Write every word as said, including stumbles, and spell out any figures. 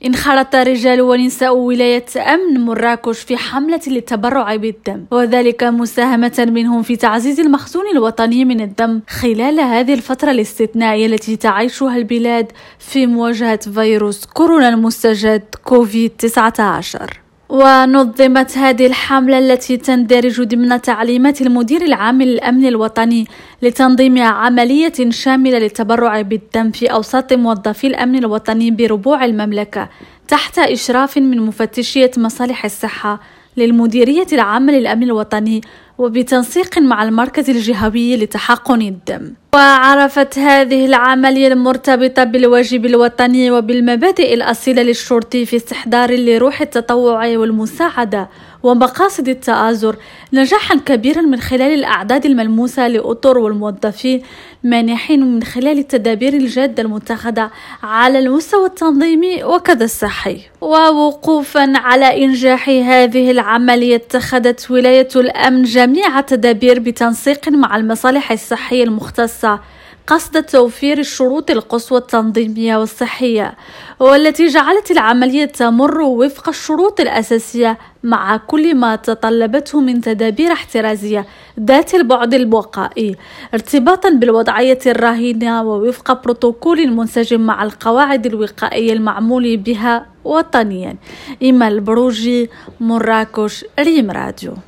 انخرط رجال ونساء ولاية أمن مراكش في حملة للتبرع بالدم، وذلك مساهمة منهم في تعزيز المخزون الوطني من الدم خلال هذه الفترة الاستثنائية التي تعيشها البلاد في مواجهة فيروس كورونا المستجد كوفيد تسعة عشر. ونظمت هذه الحملة التي تندرج ضمن تعليمات المدير العام للأمن الوطني لتنظيم عملية شاملة للتبرع بالدم في أوساط موظفي الأمن الوطني بربوع المملكة تحت إشراف من مفتشية مصالح الصحة للمديرية العامة للأمن الوطني وبتنسيق مع المركز الجهوي لتحقن الدم. وعرفت هذه العملية المرتبطة بالواجب الوطني وبالمبادئ الأصيلة للشرطي في استحضار لروح التطوع والمساعدة ومقاصد التآزر نجاحا كبيرا من خلال الأعداد الملموسة لأطر والموظفين مانحين من خلال التدابير الجادة المتخذة على المستوى التنظيمي وكذا الصحي. ووقوفا على إنجاح هذه العملية اتخذت ولاية الأمن جميع التدابير بتنسيق مع المصالح الصحية المختصة قصد توفير الشروط القصوى التنظيمية والصحية، والتي جعلت العملية تمر وفق الشروط الأساسية مع كل ما تطلبته من تدابير احترازية ذات البعد الوقائي ارتباطا بالوضعية الراهنة ووفق بروتوكول منسجم مع القواعد الوقائية المعمول بها وطنيا. إيمان البروجي، مراكش، ريم راديو.